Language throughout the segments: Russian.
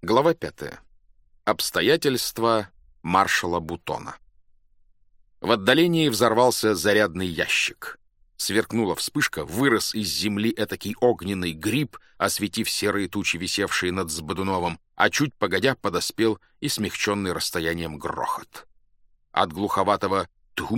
Глава 5. Обстоятельства маршала Бутона. В отдалении взорвался зарядный ящик. Сверкнула вспышка, вырос из земли этакий огненный гриб, осветив серые тучи, висевшие над Сбодуновым, а чуть погодя подоспел и смягченный расстоянием грохот. От глуховатого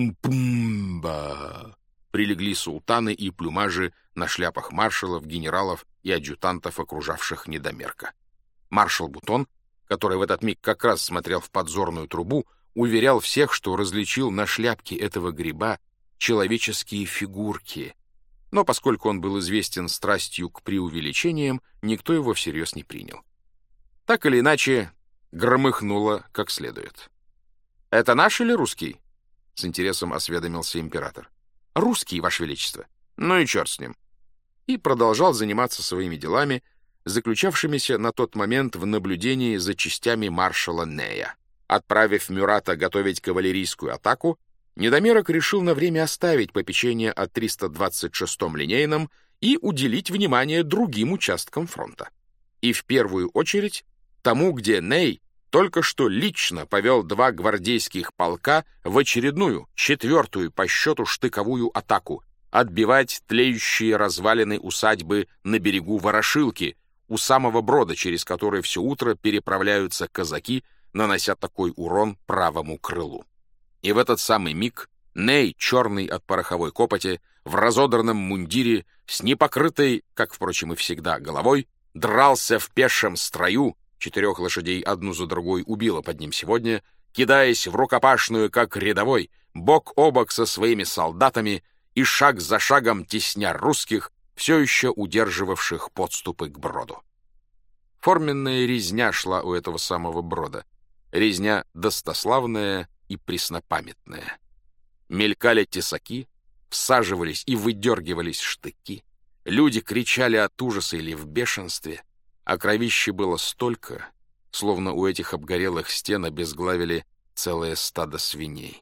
«тум-пумба» прилегли султаны и плюмажи на шляпах маршалов, генералов и адъютантов, окружавших недомерка. Маршал Бутон, который в этот миг как раз смотрел в подзорную трубу, уверял всех, что различил на шляпке этого гриба человеческие фигурки. Но поскольку он был известен страстью к преувеличениям, никто его всерьез не принял. Так или иначе, громыхнуло как следует. «Это наш или русский?» — с интересом осведомился император. «Русский, Ваше Величество. Ну и черт с ним». И продолжал заниматься своими делами, заключавшимися на тот момент в наблюдении за частями маршала Нея. Отправив Мюрата готовить кавалерийскую атаку, недомерок решил на время оставить попечение о 326-м линейном и уделить внимание другим участкам фронта. И в первую очередь тому, где Ней только что лично повел 2 гвардейских полка в очередную, 4-ю по счету штыковую атаку, отбивать тлеющие развалины усадьбы на берегу Ворошилки, у самого брода, через который все утро переправляются казаки, нанося такой урон правому крылу. И в этот самый миг Ней, черный от пороховой копоти, в разодранном мундире, с непокрытой, как, впрочем, и всегда, головой, дрался в пешем строю, 4 лошадей одну за другой убило под ним сегодня, кидаясь в рукопашную, как рядовой, бок о бок со своими солдатами и шаг за шагом тесня русских, все еще удерживавших подступы к броду. Форменная резня шла у этого самого брода. Резня достославная и преснопамятная. Мелькали тесаки, всаживались и выдергивались штыки. Люди кричали от ужаса или в бешенстве, а кровищи было столько, словно у этих обгорелых стен обезглавили целое стадо свиней.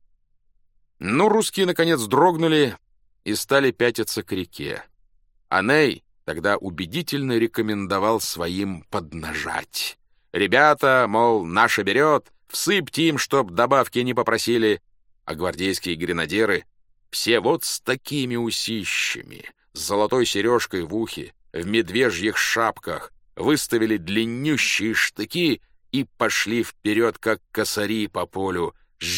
Но русские, наконец, дрогнули и стали пятиться к реке. А Ней тогда убедительно рекомендовал своим поднажать. «Ребята, мол, наша берет, всыпьте им, чтоб добавки не попросили». А гвардейские гренадеры все вот с такими усищами, с золотой сережкой в ухе, в медвежьих шапках, выставили длиннющие штыки и пошли вперед, как косари по полю,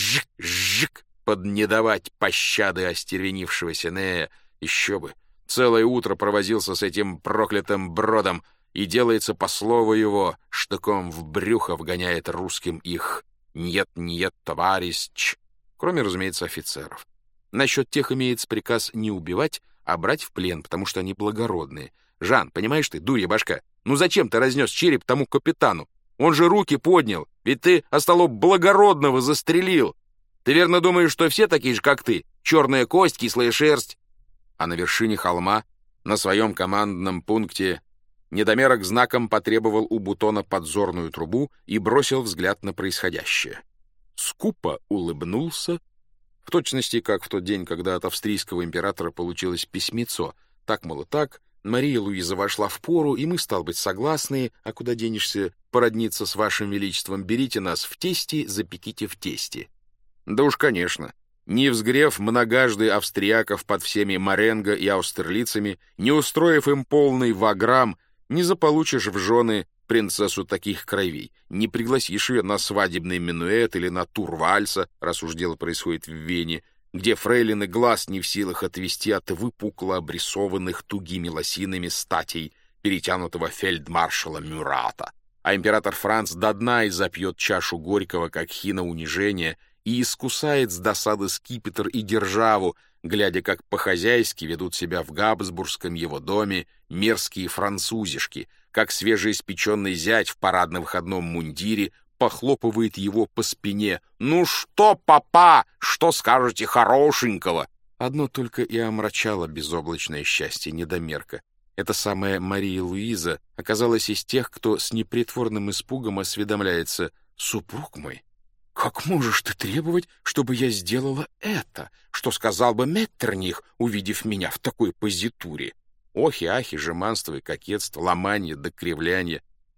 жик-жик, поднедавать пощады остервенившегося Нея. Еще бы! Целое утро провозился с этим проклятым бродом, и делается по слову его, штыком в брюхо вгоняет русским их «нет-нет, товарищ», кроме, разумеется, офицеров. Насчет тех имеется приказ не убивать, а брать в плен, потому что они благородные. Жан, понимаешь ты, дурья башка, ну зачем ты разнес череп тому капитану? Он же руки поднял, ведь ты, остолоп, благородного застрелил. Ты верно думаешь, что все такие же, как ты? Черная кость, кислая шерсть. А на вершине холма, на своем командном пункте, недомерок знаком потребовал у Бутона подзорную трубу и бросил взгляд на происходящее. Скупо улыбнулся, в точности, как в тот день, когда от австрийского императора получилось письмецо. Так, мол, так, Мария Луиза вошла в пору, и мы, стал быть, согласны, а куда денешься, породниться с вашим величеством, берите нас в тесте, запеките в тесте. Да уж, конечно. Не взгрев многожды австрияков под всеми Маренго и Аустерлицами, не устроив им полный ваграм, не заполучишь в жены принцессу таких кровей, не пригласишь ее на свадебный минуэт или на тур вальса, раз уж дело происходит в Вене, где фрейлины глаз не в силах отвести от выпукло обрисованных тугими лосинами статей перетянутого фельдмаршала Мюрата. А император Франц до дна и запьет чашу горького, как хина унижения, и искусает с досады скипетр и державу, глядя, как по-хозяйски ведут себя в Габсбургском его доме мерзкие французишки, как свежеиспеченный зять в парадно-выходном мундире похлопывает его по спине. «Ну что, папа, что скажете хорошенького?» Одно только и омрачало безоблачное счастье недомерка. Эта самая Мария Луиза оказалась из тех, кто с непритворным испугом осведомляется: «Супруг мой, как можешь ты требовать, чтобы я сделала это? Что сказал бы Меттерних, увидев меня в такой позитуре?» Охи-ахи, жеманство и кокетство, ломанье да кривлянье.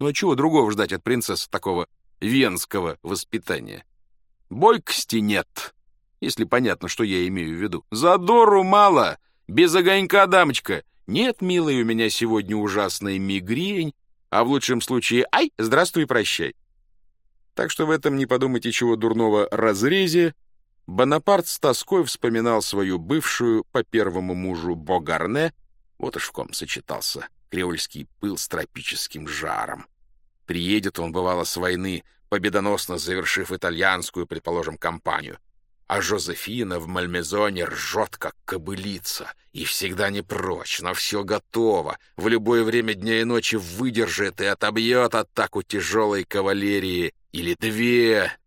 Ну а чего другого ждать от принцессы такого венского воспитания? Бойкости нет, если понятно, что я имею в виду. Задору мало, без огонька, дамочка. Нет, милая, у меня сегодня ужасная мигрень, а в лучшем случае «ай, здравствуй, прощай». Так что в этом, не подумайте чего дурного, разрезе Бонапарт с тоской вспоминал свою бывшую по первому мужу Богарне, вот уж в ком сочетался креольский пыл с тропическим жаром. Приедет он, бывало, с войны, победоносно завершив итальянскую, предположим, кампанию, а Жозефина в Мальмезоне ржет, как кобылица, и всегда не прочь, но все готово, в любое время дня и ночи выдержит и отобьет атаку тяжелой кавалерии или две,